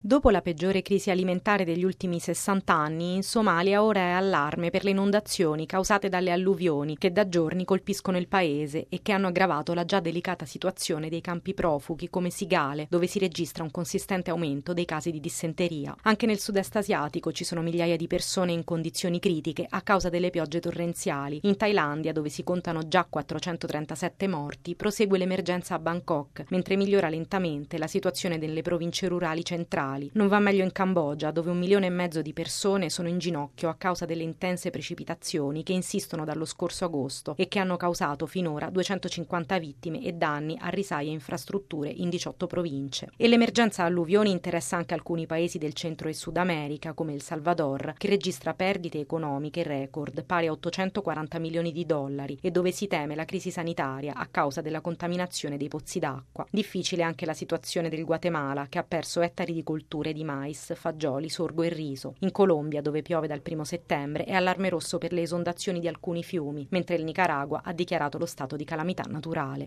Dopo la peggiore crisi alimentare degli ultimi 60 anni, in Somalia ora è allarme per le inondazioni causate dalle alluvioni che da giorni colpiscono il paese e che hanno aggravato la già delicata situazione dei campi profughi come Sigale, dove si registra un consistente aumento dei casi di dissenteria. Anche nel sud-est asiatico ci sono migliaia di persone in condizioni critiche a causa delle piogge torrenziali. In Thailandia, dove si contano già 437 morti, prosegue l'emergenza a Bangkok, mentre migliora lentamente la situazione nelle province rurali centrali. Non va meglio in Cambogia, dove 1,5 milioni di persone sono in ginocchio a causa delle intense precipitazioni che insistono dallo scorso agosto e che hanno causato finora 250 vittime e danni a risaie e infrastrutture in 18 province. E l'emergenza alluvioni interessa anche alcuni paesi del Centro e Sud America, come il Salvador, che registra perdite economiche record pari a 840 milioni di dollari e dove si teme la crisi sanitaria a causa della contaminazione dei pozzi d'acqua. Difficile anche la situazione del Guatemala, che ha perso ettari di colture di mais, fagioli, sorgo e riso. In Colombia, dove piove dal 1° settembre, è allarme rosso per le esondazioni di alcuni fiumi, mentre il Nicaragua ha dichiarato lo stato di calamità naturale.